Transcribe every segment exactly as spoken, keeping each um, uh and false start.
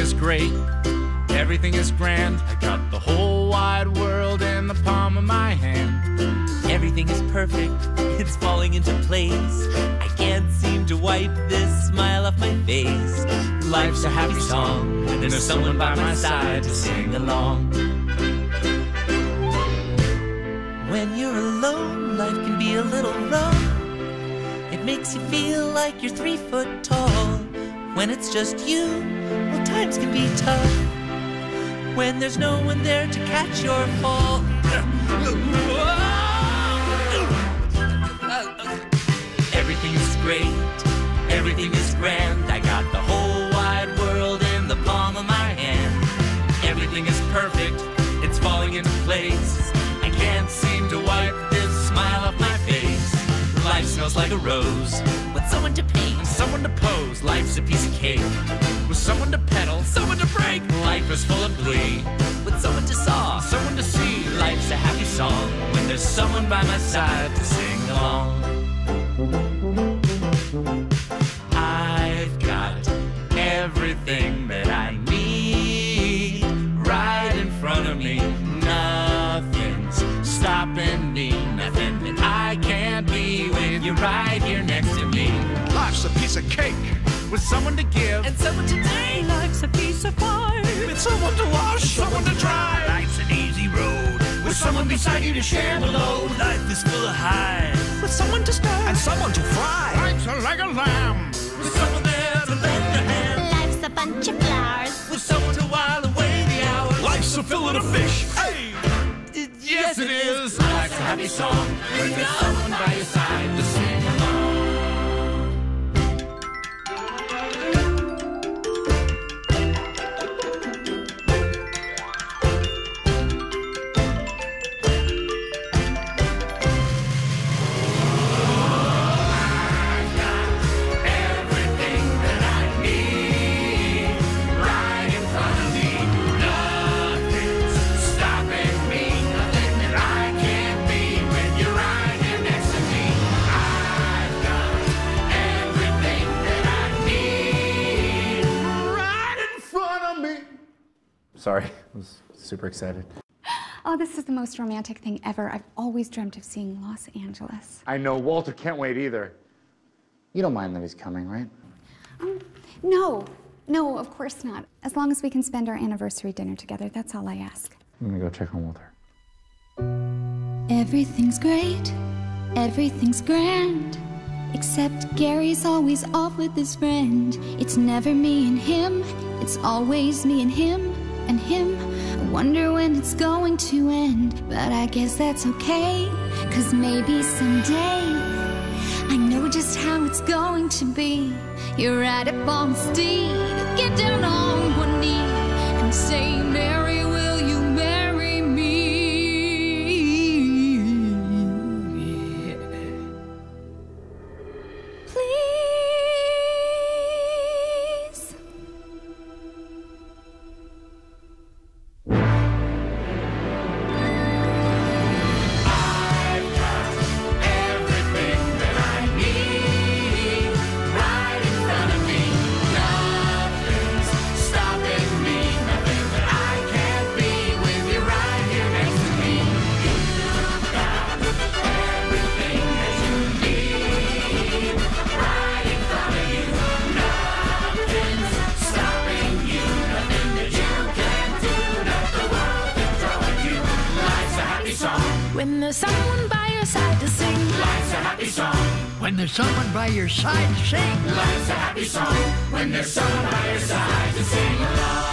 is great, everything is grand. I got the whole wide world in the palm of my hand. Everything is perfect, it's falling into place. I can't seem to wipe this smile off my face. Life's a happy song, and there's someone by my side to sing along. When you're alone, life can be a little rough. It makes you feel like you're three foot tall. When it's just you, well, times can be tough. When there's no one there to catch your fall. Everything is great, everything is grand. I got the whole wide world in the palm of my hand. Everything is perfect, it's falling into place. I can't seem to wipe this smile off my face. Life smells like a rose, with someone to paint and someone to pose. Life's a piece of cake, with someone to pedal, someone to break. Life is full of glee, with someone to saw, someone to see. Life's a happy song, when there's someone by my side to sing along. I've got everything that I need right in front of me. Nothing's stopping me, nothing that I can't be with you right here next to me. Life's a piece of cake, with someone to give And someone to take. Life's a piece of pie, with someone to wash, someone to dry. Life's an easy road, With someone beside you to share the load. life is full of highs. with someone to stir, And someone to fry. Life's like a lamb, With someone there to lend a hand. Life's a bunch of flowers. With someone to while away the hours. life's a fillet of fish. Hey! Yes, it is. Life's a happy song, when there's someone by your side to sing along. Sorry, I was super excited. Oh, this is the most romantic thing ever. I've always dreamt of seeing Los Angeles. I know, Walter can't wait either. You don't mind that he's coming, right? Um, no, no, of course not. As long as we can spend our anniversary dinner together, that's all I ask. I'm gonna go check on Walter. Everything's great, everything's grand. Except Gary's always off with his friend. It's never me and him, it's always me and him and him. I wonder when it's going to end, but I guess that's okay, 'cause maybe someday I know just how it's going to be. You're right up on the steed, get down on one knee and say, Mary, will you marry me? Please. when there's someone by your side to sing. Life's a happy song, When there's someone by your side to sing. life's a happy song, when there's someone by your side to sing along.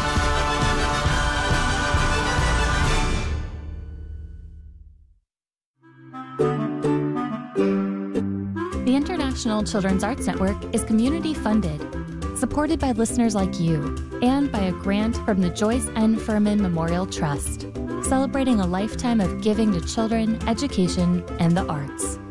The International Children's Arts Network is community funded, supported by listeners like you, and by a grant from the Joyce N. Furman Memorial Trust, celebrating a lifetime of giving to children, education, and the arts.